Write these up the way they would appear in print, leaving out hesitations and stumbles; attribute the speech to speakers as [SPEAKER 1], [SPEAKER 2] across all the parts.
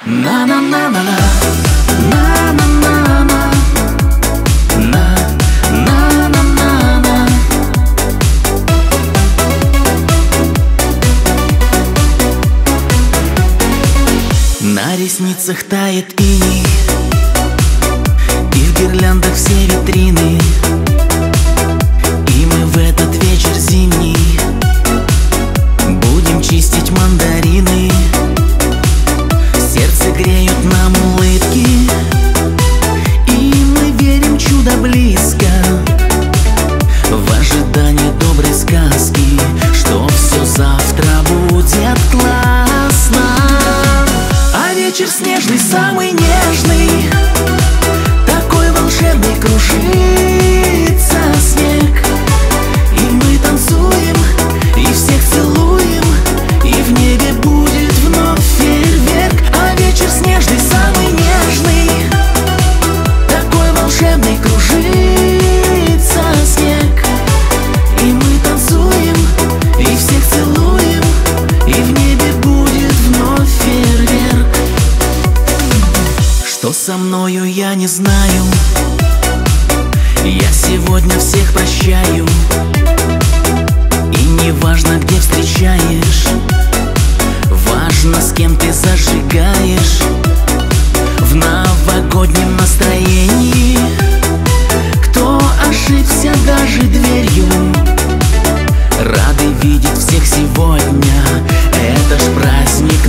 [SPEAKER 1] На на на на на на на на на на на на на на. На ресницах тает иней, и в гирляндах все витрины. И мы в этот вечер зимний будем чистить мандарины. Сердце греют нам улыбки, и мы верим, чудо близко. В ожидании доброй сказки, что все завтра будет классно. А вечер снежный, самый нежный, такой волшебный, кружится снег. И мы танцуем, и всех целуем, и в небе будет вновь фейерверк. А вечер снежный, самый нежный, такой волшебный, кружится снег. И мы танцуем, и всех целуем, и в небе будет вновь фейерверк. Что со мною, я не знаю, я сегодня всех прощаю. И не важно, где встречаешь, важно, с кем ты зажигаешь. В новогоднем настроении кто ошибся даже дверью, рады видеть всех сегодня, это ж праздник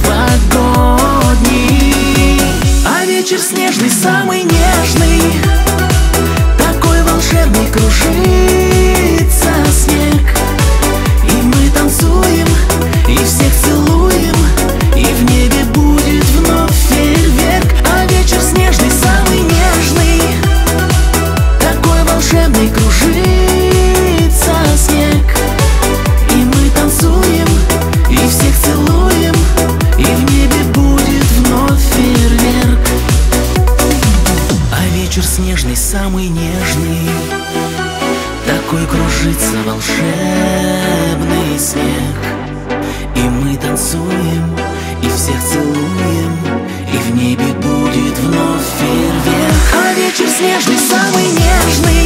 [SPEAKER 1] новогодний. А вечер снежный, самый нежный, такой волшебный, кружится снег. И мы танцуем, и всех целуем, и в небе будет вновь фейерверк. А вечер снежный, самый нежный, такой волшебный, кружится снег. И мы танцуем, и всех целуем, и в небе будет вновь фейерверк. А вечер снежный, самый нежный, такой кружится волшебный снег. И мы танцуем, и всех целуем, и в небе будет вновь фейерверк. А вечер снежный, самый нежный,